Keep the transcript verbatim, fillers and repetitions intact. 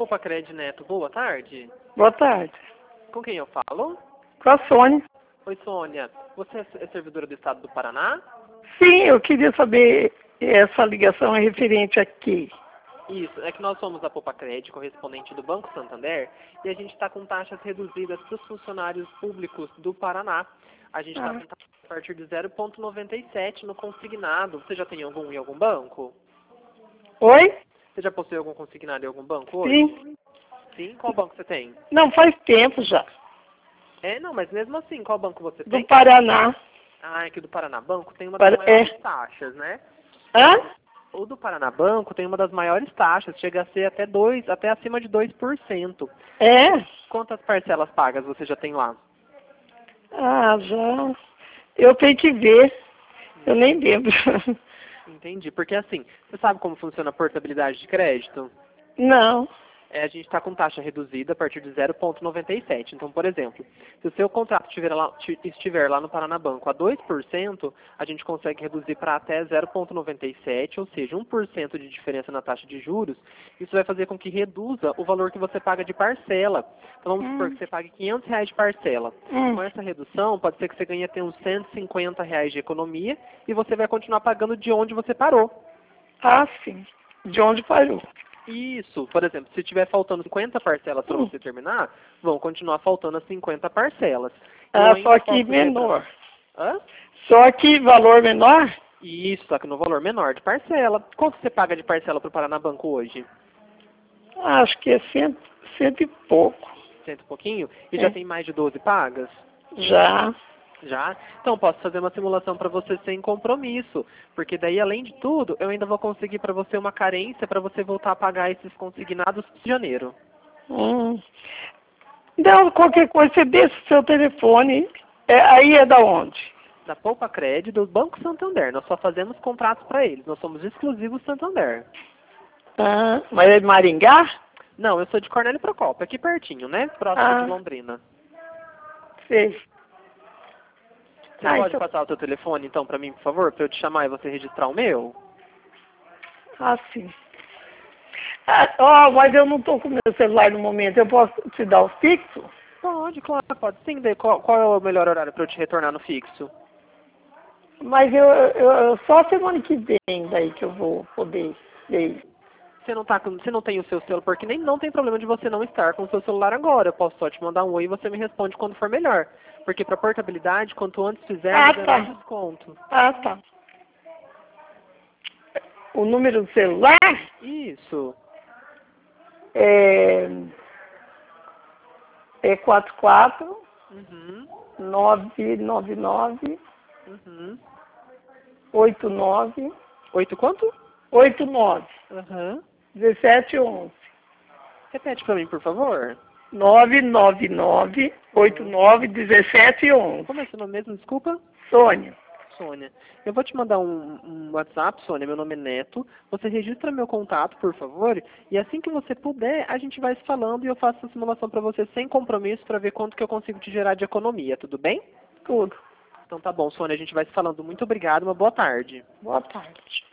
Poupa Cred Neto, boa tarde. Boa tarde. Com quem eu falo? Com a Sônia. Oi, Sônia. Você é servidora do Estado do Paraná? Sim, eu queria saber, essa ligação é referente a quê? Isso, é que nós somos a Poupa Cred, correspondente do Banco Santander, e a gente está com taxas reduzidas para os funcionários públicos do Paraná. A gente está Ah. com taxa a partir de zero vírgula noventa e sete no consignado. Você já tem algum em algum banco? Oi? Você já possui algum consignado em algum banco hoje? Sim. Sim? Qual banco você tem? Não, faz tempo já. É, não, mas mesmo assim, qual banco você Do tem? Paraná. Ah, é que o do Paraná Banco tem uma Para- das maiores é. taxas, né? Hã? O do Paraná Banco tem uma das maiores taxas, chega a ser até dois, até acima de dois por cento. É? Quantas parcelas pagas você já tem lá? Ah, já. Eu tenho que ver. Eu nem lembro. Entendi, porque assim, você sabe como funciona a portabilidade de crédito? Não. É, a gente está com taxa reduzida a partir de zero vírgula noventa e sete. Então, por exemplo, se o seu contrato estiver lá, estiver lá no Paraná Banco a dois por cento, a gente consegue reduzir para até zero vírgula noventa e sete, ou seja, um por cento de diferença na taxa de juros. Isso vai fazer com que reduza o valor que você paga de parcela. Então, vamos supor Hum. que você pague quinhentos reais de parcela. Hum. Com essa redução, pode ser que você ganhe até uns cento e cinquenta reais de economia e você vai continuar pagando de onde você parou. Ah, sim. De onde parou? Isso, por exemplo, se tiver faltando cinquenta parcelas para Hum. você terminar, vão continuar faltando as cinquenta parcelas. Eu Ah, ainda só que posso ver menor. pra- Hã? Só que valor menor? Isso, só que no valor menor de parcela. Quanto você paga de parcela para o Paraná Banco hoje? Ah, acho que é cento, cento e pouco. Cento e pouquinho? E É. já tem mais de doze pagas? Já. Já? Então posso fazer uma simulação para você sem compromisso, porque daí além de tudo, eu ainda vou conseguir para você uma carência para você voltar a pagar esses consignados de janeiro. Hum. Não, qualquer coisa, você deixa o seu telefone. É, aí é da onde? Da Poupa Cred do Banco Santander. Nós só fazemos contratos para eles. Nós somos exclusivos Santander. Ah, mas é de Maringá? Não, eu sou de Cornélio Procópio, aqui pertinho, né? Próximo Ah. de Londrina. Sei. Você Ah, pode então- passar o seu telefone, então, para mim, por favor, para eu te chamar e você registrar o meu? Ah, sim. Ah, ó, mas eu não estou com o meu celular no momento. Eu posso te dar o fixo? Pode, claro, pode sim. Daí, Qual, qual é o melhor horário para eu te retornar no fixo? Mas eu, eu, eu- só semana que vem daí que eu vou poder ver. Você não, tá com, você não tem o seu celular, porque nem não tem problema de você não estar com o seu celular agora. Eu posso só te mandar um oi e você me responde quando for melhor. Porque para portabilidade, quanto antes fizer, Ah, melhor tá. o desconto. Ah, tá. O número do celular Isso. é, é quatro quatro Uhum. nove nove nove Uhum. oito nove Oito quanto? oito nove Aham. dezessete onze. Repete para mim, por favor. nove nove nove oito nove dezessete onze. Como é seu nome mesmo? Desculpa. Sônia. Sônia. Eu vou te mandar um, um WhatsApp, Sônia, meu nome é Neto. Você registra meu contato, por favor, e assim que você puder, a gente vai se falando e eu faço a simulação para você sem compromisso para ver quanto que eu consigo te gerar de economia, tudo bem? Tudo. Então tá bom, Sônia, a gente vai se falando. Muito obrigado, uma boa tarde. Boa tarde.